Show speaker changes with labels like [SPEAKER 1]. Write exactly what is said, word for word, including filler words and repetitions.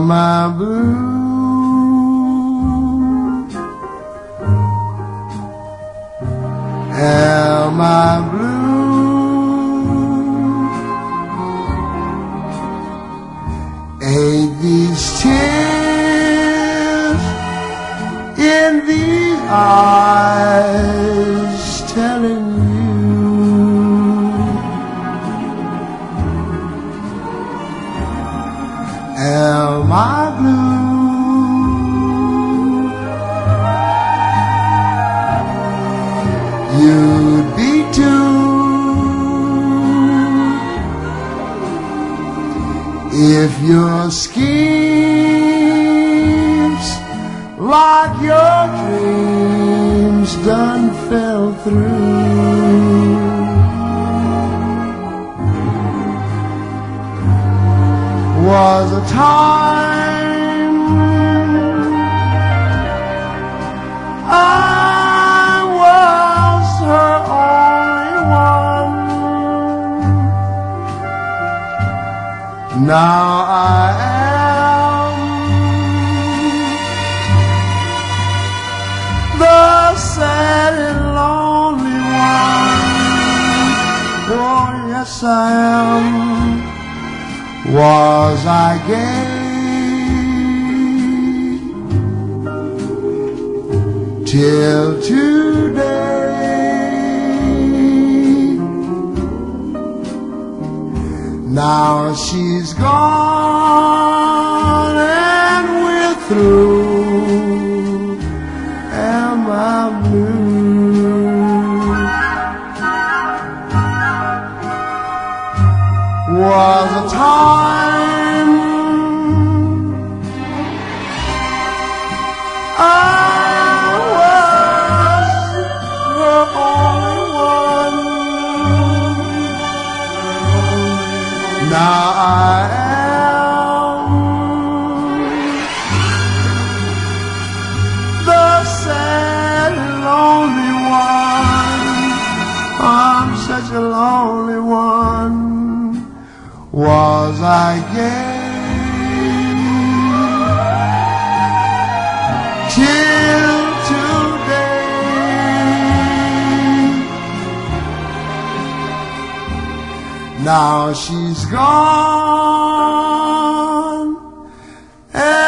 [SPEAKER 1] Am I blue? Am I blue? Ain't these tears in these eyes telling you am I blue? You'd be too if your schemes like your dreams done fell through. Was a time I was her only one. Now I am the sad and lonely one. Oh yes I am. Was I gay till today? Now she's gone and we're through. Am I blue? Was a time I was the only one. Now I am the sad and lonely one. I'm such a lonely one. Was I gay till today? Now she's gone.